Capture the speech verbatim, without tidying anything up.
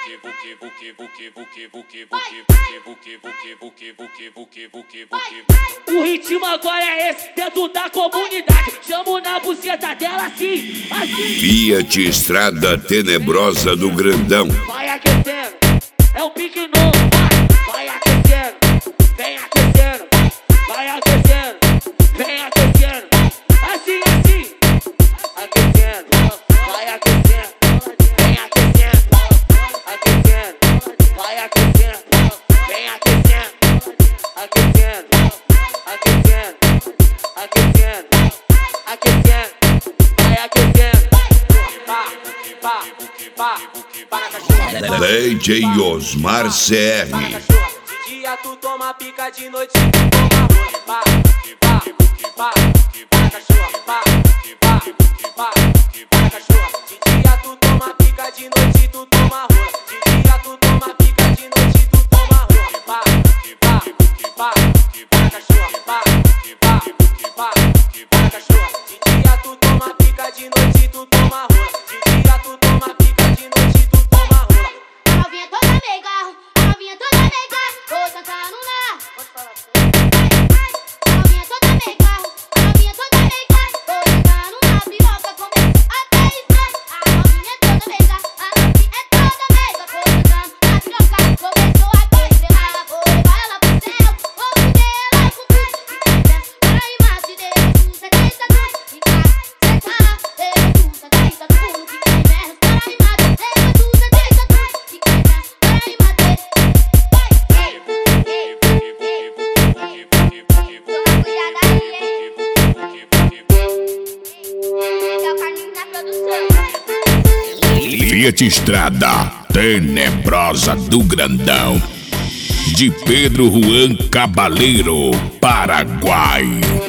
O ritmo agora é esse, dentro da comunidade. Chamo na buceta dela assim, assim. Fiat Estrada Tenebrosa do Grandão. Vai aquecendo, é o pique novo. Vai aquecendo, vem aquecendo. Vai aquecendo, vem aquecendo. Assim, assim. Aquecendo, vai aquecendo. Vem aquecendo, aquecendo. Vai aquecendo, vem aquecendo. Aquecendo, aquecendo, aquecendo, aquecendo, vai aquecendo. Pá, pá, pá, pá na cachorra. D J Osmar C R. De dia tu toma pica, de noite tu toma rola. Pá, pá, pá, pá na cachorra. Pá, pá, pá, pá na cachorra. De dia tu toma pica, de noite tu toma rola. De dia tu toma pica, de noite tu toma rola. Pá, pá, pá, pá na cachorra. Pá, pá, pá, pá na cachorra. De dia tu toma pica, de noite tu toma rola. De dia tu toma pica, de noite tu toma rola. A novinha toda meiga, a novinha toda meiga, tô sentando na. A novinha toda meiga, a novinha toda meiga, tô sentando na piroca com até isso. A novinha toda meiga, a novinha toda meiga, tô sentando na piroca. Começou a coisa, vou levar ela pro céu, vou fuder ela com tudo. Para aí, mas te deixa tu, cê deixa tu, fica, cê tá, deixa tu, cê deixa tu, fica em menos. Para aí, mas deixa tu, cê deixa tu, fica em menos. Para aí, mas vai, ei, ei, ei, toma cuidado aí, hein. É o Carlinhos na produção. Fiat Estrada Tenebrosa do Grandão. De Pedro Juan Cabaleiro, Paraguai.